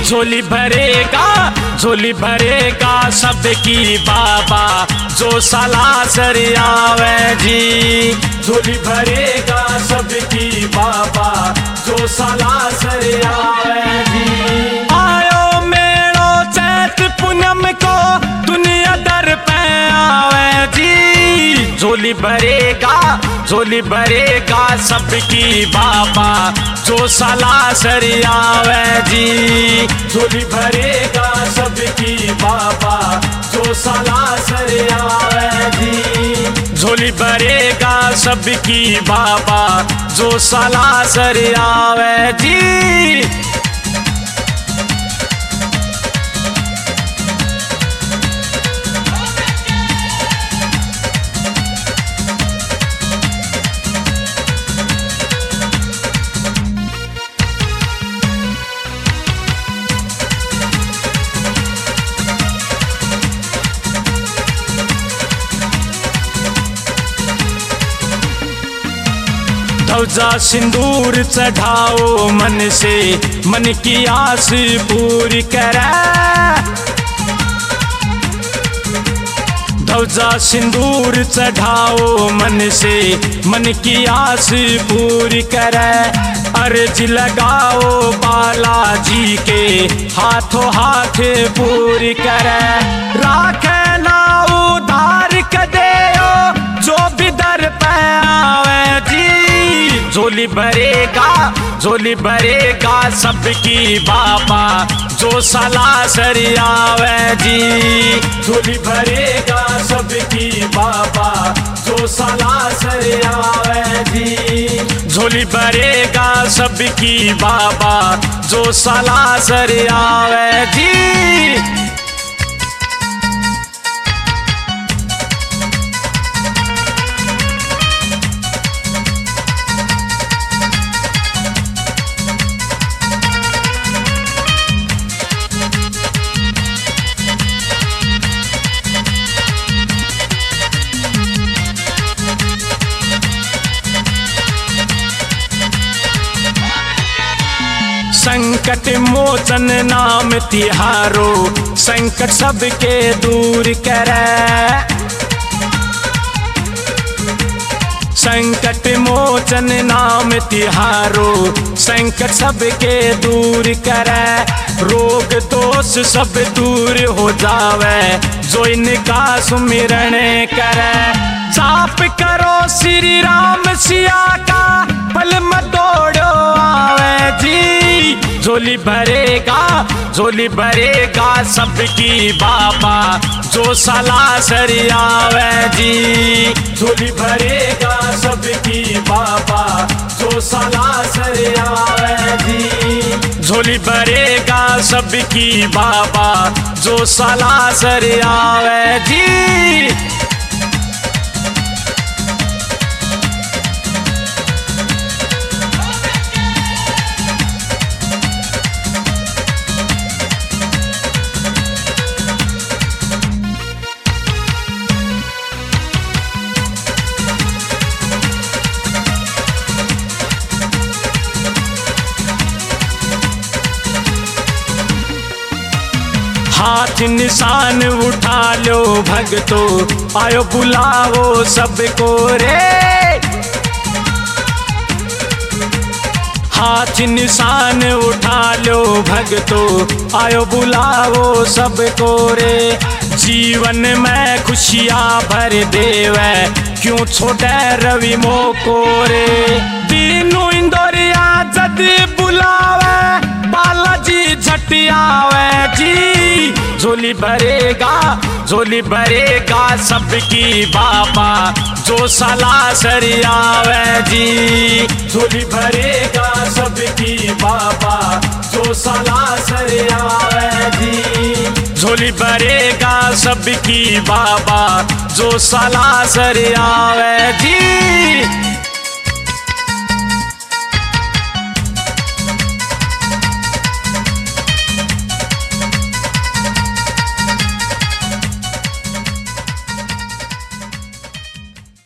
झोली भरेगा सबकी बाबा जो सलासर आवे जी। झोली भरेगा सबकी बाबा जो सलासर आवे जी। आयो मेलो चैत पूनम को दुनिया दर पे आवे जी। झोली भरेगा सबकी बाबा जो सलासर आवे जी। झोली भरेगा सबकी बाबा जो सलासर आवे जी। झोली भरेगा सबकी बाबा जो सलासर आवे जी। ध्वजा सिंदूर चढ़ाओ मन से मन की आस पूरी करे। ध्वजा सिंदूर चढ़ाओ मन से मन की आस पूरी करे। अर्ज लगाओ बालाजी के हाथों हाथ पूरी करे। राखे ना उधार कदेओ जो भी दर पे आवे जी। झोली भरेगा सबकी बाबा जो सलासर आवे जी। झोली भरेगा सबकी बाबा जो सलासर आवे जी। झोली भरेगा सबकी बाबा जो सलासर आवे जी। संकट मोचन नाम तिहारो संकट सबके दूर करे। संकट मोचन नाम तिहारो संकट सबके दूर करे। रोग दोष सब दूर हो जावे जो इनका सुमिरण करे। जाप करो श्री राम सिया का पल में दौड़ो आवे जी। झोली भरेगा सबकी बाबा जो सलासर आवे जी। झोली भरेगा सबकी बाबा जो सलासर आवे जी। झोली भरेगा सबकी बाबा जो सलासर आवे जी। हाथ निशान उठा लो भगतो आयो बुलाओ सबको रे। हाथ निशान उठा लो भगतो आयो बुलाओ सबको रे। जीवन में खुशियाँ भर देवे क्यों छोटे रवि मोको रे। दीनू इंदौरिया जद बुलावे बालाजी झटियावे जी। झोली भरेगा सबकी बाबा जो सलासर आवे जी। झोली भरेगा सबकी बाबा जो सलासर आवे जी। झोली भरेगा सबकी बाबा जो सलासर आवे जी।